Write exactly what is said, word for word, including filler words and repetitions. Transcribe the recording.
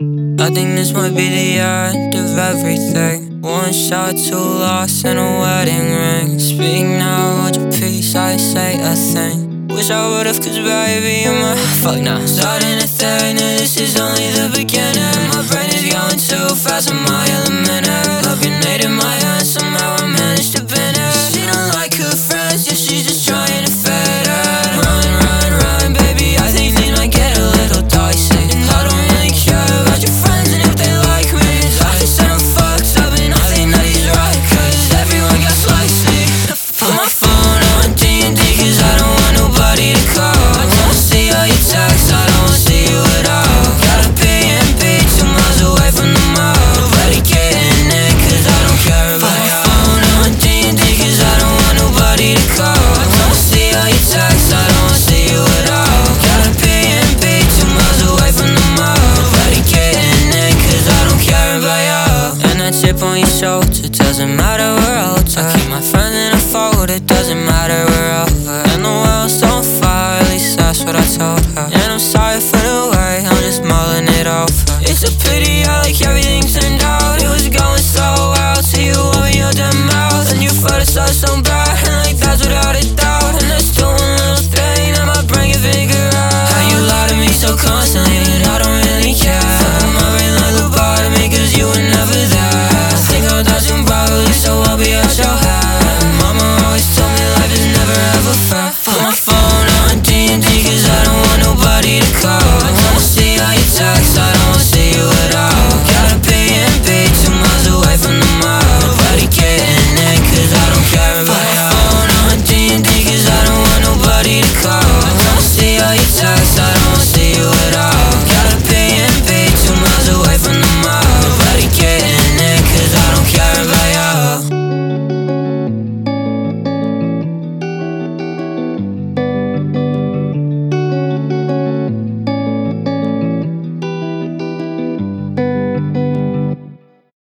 I think this might be the end of everything. One shot, two lost, and a wedding ring. Speak now, hold your peace, I say a thing. Wish I would've, cause baby, you're my fuck now. Starting to think that this is only the beginning. My brain is going too fast, a mile a minute. Opinionated my hand, somehow I managed to pin it. She don't like her friends, yeah, she's just trying to fit in. Run, run, run, baby, I think things might get a little dicey. I don't really care about your friends and if they like me. I just said I'm fucked up and I think that he's right, cause everyone got slicey. Put my phone on D and D cause I don't want nobody to call. I don't see all your texts, I don't wanna see you at all. Got a B and B two miles away from the mall. Nobody getting it cause I don't care about y'all. Put my phone on D and D cause I don't want nobody to call. I don't see all your texts, I don't wanna see you at all. Got a B and B two miles away from the mall. Nobody getting it cause I don't care about y'all. And that chip on your shoulder doesn't matter, we're older. I keep my friends in a fold, it doesn't matter, we're over. And the world's on fire, at least that's what I told her. And I'm sorry for the way I'm just mulling it over. It's a pity I like everything